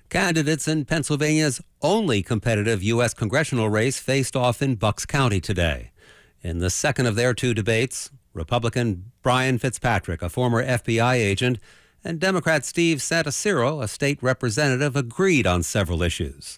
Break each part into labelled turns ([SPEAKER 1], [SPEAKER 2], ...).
[SPEAKER 1] Candidates in Pennsylvania's only competitive U.S. congressional race faced off in Bucks County today. In the second of their two debates, Republican Brian Fitzpatrick, a former FBI agent, and Democrat Steve Santasiro, a state representative, agreed on several issues.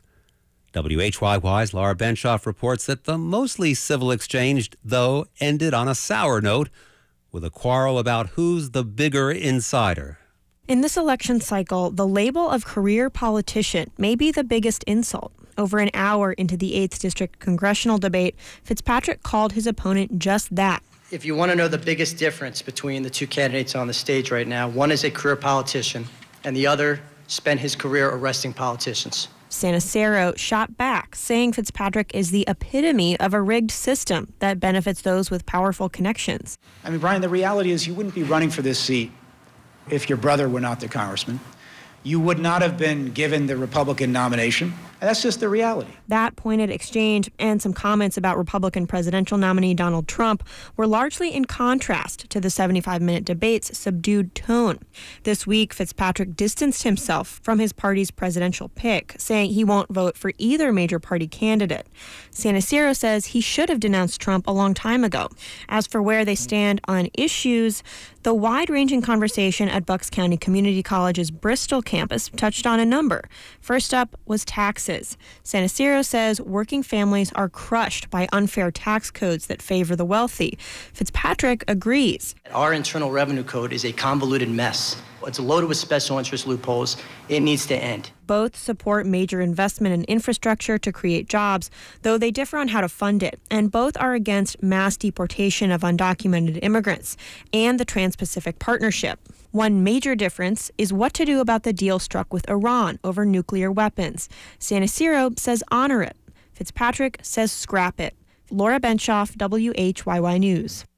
[SPEAKER 1] WHYY's Laura Benshoff reports that the mostly civil exchange, though, ended on a sour note with a quarrel about who's the bigger insider.
[SPEAKER 2] In this election cycle, the label of career politician may be the biggest insult. Over an hour into the 8th District congressional debate, Fitzpatrick called his opponent just that.
[SPEAKER 3] If you want to know the biggest difference between the two candidates on the stage right now, one is a career politician and the other spent his career arresting politicians.
[SPEAKER 2] Santasiro shot back, saying Fitzpatrick is the epitome of a rigged system that benefits those with powerful connections.
[SPEAKER 4] I mean, Brian, the reality is you wouldn't be running for this seat if your brother were not the congressman. You would not have been given the Republican nomination. And that's just the reality.
[SPEAKER 2] That pointed exchange and some comments about Republican presidential nominee Donald Trump were largely in contrast to the 75-minute debate's subdued tone. This week, Fitzpatrick distanced himself from his party's presidential pick, saying he won't vote for either major party candidate. Santasiro says he should have denounced Trump a long time ago. As for where they stand on issues, the wide-ranging conversation at Bucks County Community College's Bristol campus touched on a number. First up was taxes. Santasiro says working families are crushed by unfair tax codes that favor the wealthy. Fitzpatrick agrees.
[SPEAKER 3] Our Internal Revenue Code is a convoluted mess. It's loaded with special interest loopholes. It needs to end.
[SPEAKER 2] Both support major investment in infrastructure to create jobs, though they differ on how to fund it. And both are against mass deportation of undocumented immigrants and the Trans-Pacific Partnership. One major difference is what to do about the deal struck with Iran over nuclear weapons. Santasiro says honor it. Fitzpatrick says scrap it. Laura Benshoff, WHYY News.